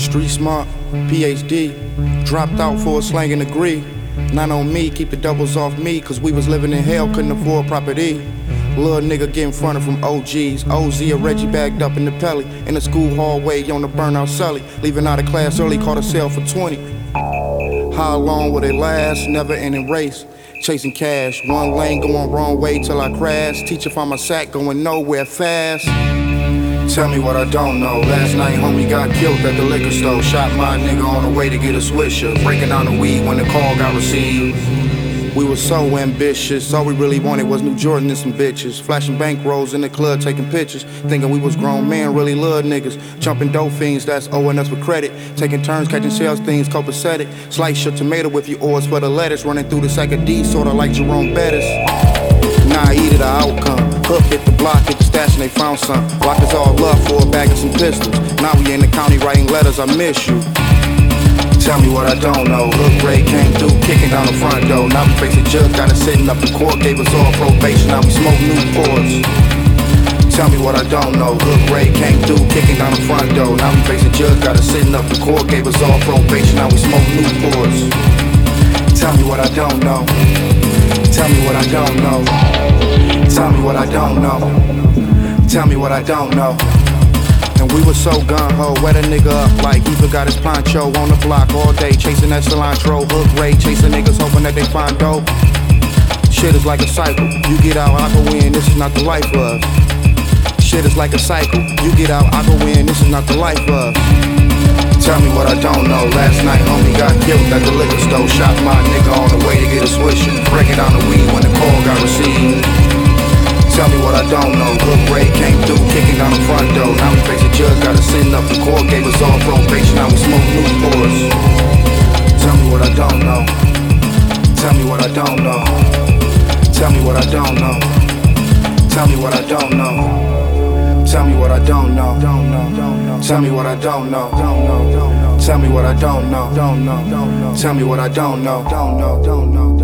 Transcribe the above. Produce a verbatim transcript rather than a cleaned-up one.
Street smart, P H D, dropped out for a slanging degree. Not on me, keep the doubles off me, cause we was living in hell, couldn't afford property. Little nigga getting fronted from O Gs. O Z or Reggie bagged up in the pelly. In the school hallway on the burnout Sully. Leaving out of class early, caught a sale for twenty. How long will they last? Never ending race. Chasing cash, one lane going wrong way till I crash. Teacher found my sack going nowhere fast. Tell me what I don't know. Last night homie got killed at the liquor store. Shot my nigga on the way to get a swisher. Breaking down the weed when the call got received. We were so ambitious, all we really wanted was New Jordan and some bitches. Flashing bankrolls in the club, taking pictures. Thinking we was grown men, really love niggas. Jumping dope fiends, that's owing us with credit. Taking turns, catching sales things, copacetic. Slice your tomato if you oars for the lettuce. Running through the sack of D, sorta like Jerome Bettis. Now I eat it, the outcome. Hook hit the block, hit the stash and they found some. Block is all love for a bag of some pistols. Now we in the county writing letters, I miss you. Tell me what I don't know. Hook Ray came through, kicking down the front door. Now we face a judge, got us sitting up in court. Gave us all probation, now we smoke Newports. Tell me what I don't know. Hook Ray came through, kicking down the front door. Now we face a judge, got us sitting up in court. Gave us all probation, now we smoke Newports. Tell me what I don't know. Tell me what I don't know. Tell me what I don't know. Tell me what I don't know. And we was so gun-ho, wet a nigga up like he forgot his poncho. On the block all day, chasing that cilantro. Hook Ray, chasing niggas, hoping that they find dope. Shit is like a cycle, you get out, I go in, this is not the life of. Shit is like a cycle, you get out, I go in, this is not the life of. Tell me what I don't know. Last night homie got killed at the liquor store. Shot my nigga on the way to get a swisher. Breaking down the weed when the call got received. Tell me what I don't know. Hook Ray came through, kicking down the front door. Now we face a judge, got us sitting up in court. Gave us all probation, now we smoke Newports. Tell me what I don't know. Tell me what I don't know. Tell me what I don't know. Tell me what I don't know. Tell me what I don't know. Tell me what I don't know. Tell me what I don't know. Tell me what I don't know.